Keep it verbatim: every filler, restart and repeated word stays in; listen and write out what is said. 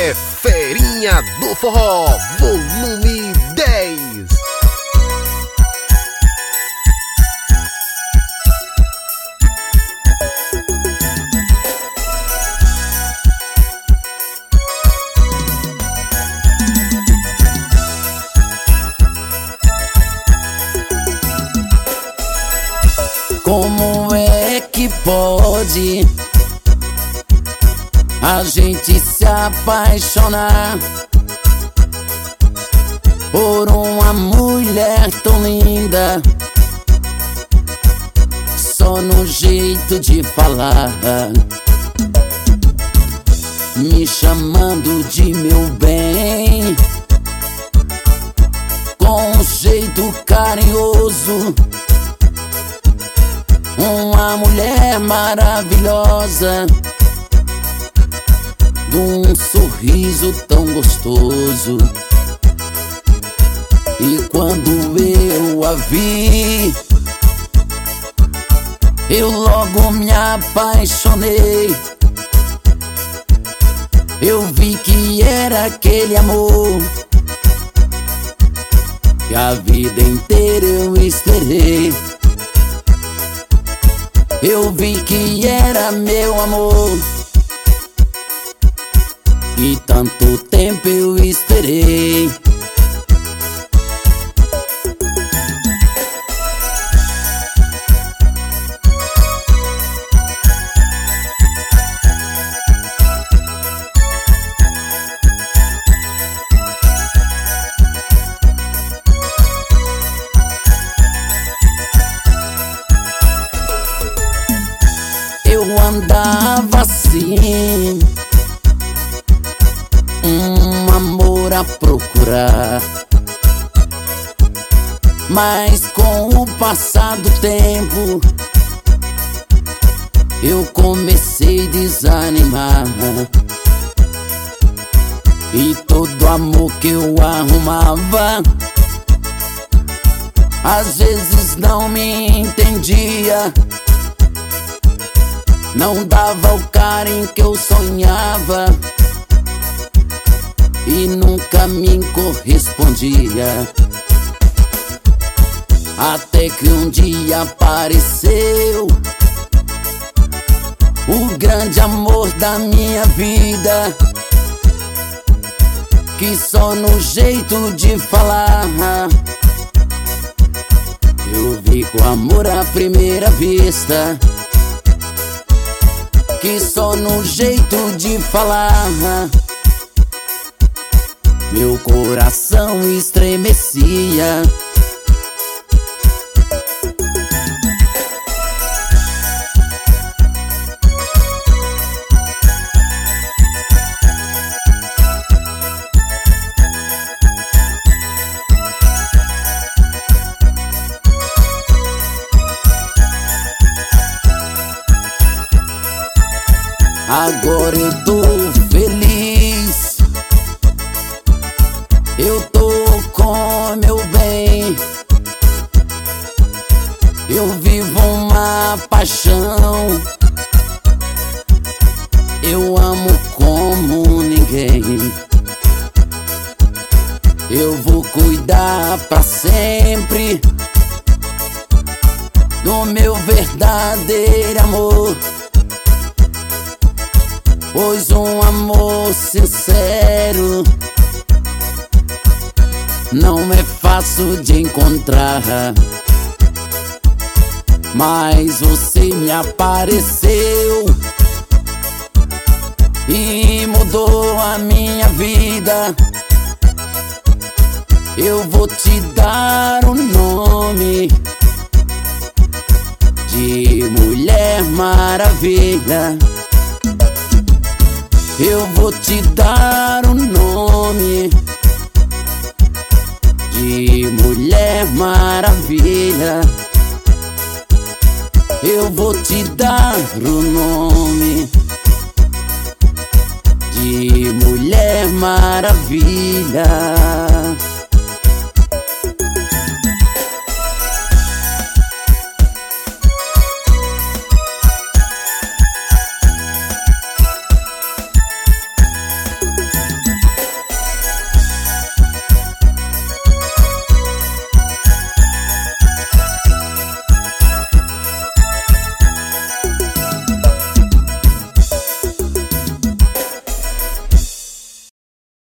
é Ferinha do Forró, volume dez. Como é que pode a gente se apaixonar por uma mulher tão linda, só no jeito de falar, me chamando de meu bem, com um jeito carinhoso? Uma mulher maravilhosa, de um sorriso tão gostoso. E quando eu a vi, eu logo me apaixonei. Eu vi que era aquele amor que a vida inteira eu esperei. Eu vi que era meu amor e tanto tempo eu esperei. Eu andava assim, um amor a procurar, mas com o passar do tempo eu comecei a desanimar. E todo amor que eu arrumava às vezes não me entendia, não dava o carinho que eu sonhava e nunca me correspondia. Até que um dia apareceu o grande amor da minha vida, que só no jeito de falar eu vi com amor à primeira vista, que só no jeito de falar meu coração estremecia. Agora eu tô feliz, eu tô com meu bem, eu vivo uma paixão, eu amo como ninguém. Eu vou cuidar pra sempre do meu verdadeiro amor, pois um amor sincero não é fácil de encontrar. Mas você me apareceu e mudou a minha vida. Eu vou te dar o nome de Mulher Maravilha. Eu vou te dar o nome de Mulher Maravilha. Eu vou te dar o nome de Mulher Maravilha.